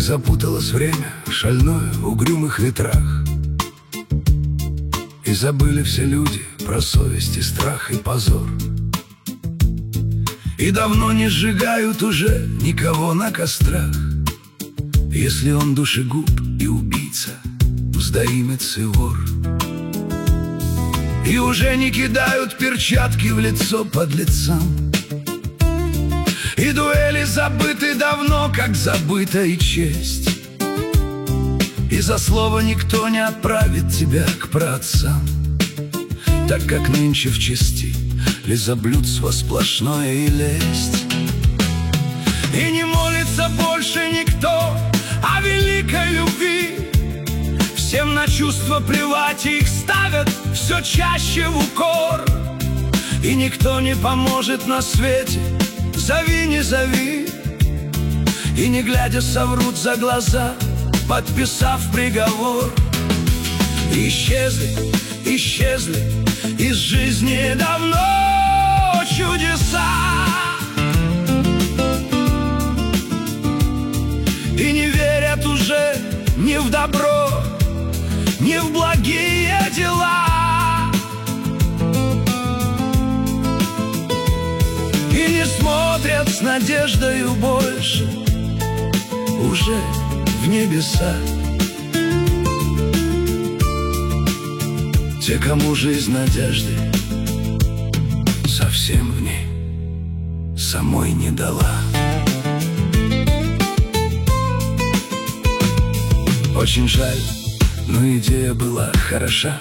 запуталось время в шальное угрюмых ветрах, и забыли все люди про совесть и страх и позор. И давно не сжигают уже никого на кострах, если он душегуб и убийца, вздоимец и вор. И уже не кидают перчатки в лицо подлецам, и дуэли забыты давно, как забыта и честь. И за слово никто не отправит тебя к праотцам, так как нынче в чести лизоблюдство сплошное и лесть. И не молится больше никто о великой любви, всем на чувства плевать, и их ставят все чаще в укор. И никто не поможет на свете, зови, не зови, и не глядя соврут за глаза, подписав приговор. И исчезли из жизни давно чудеса, и не верят уже ни в добро, ни в благие дела, и не смотрят с надеждою больше уже в небеса. Те, кому жизнь надежды совсем в ней самой не дала. Очень жаль, но идея была хороша,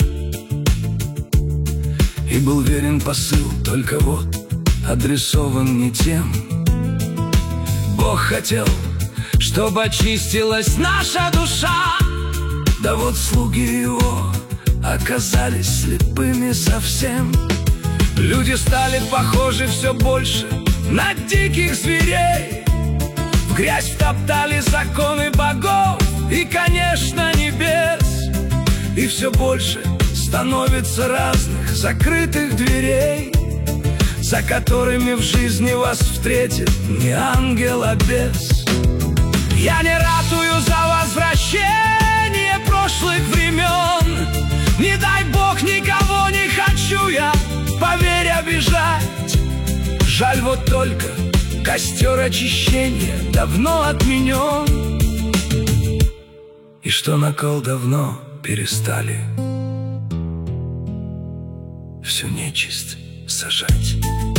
и был верен посыл, только вот адресован не тем. Бог хотел, чтобы очистилась наша душа, да вот слуги его оказались слепыми совсем. Люди стали похожи все больше на диких зверей, в грязь втоптали законы богов и, конечно, небес. И все больше становится разных закрытых дверей, за которыми в жизни вас встретит не ангел, а бес. Я не ратую за возвращение прошлых времен, не дай Бог, никого не хочу я, поверь, обижать. Жаль вот только, костер очищения давно отменен, и что на кол давно перестали всю нечисть сажать.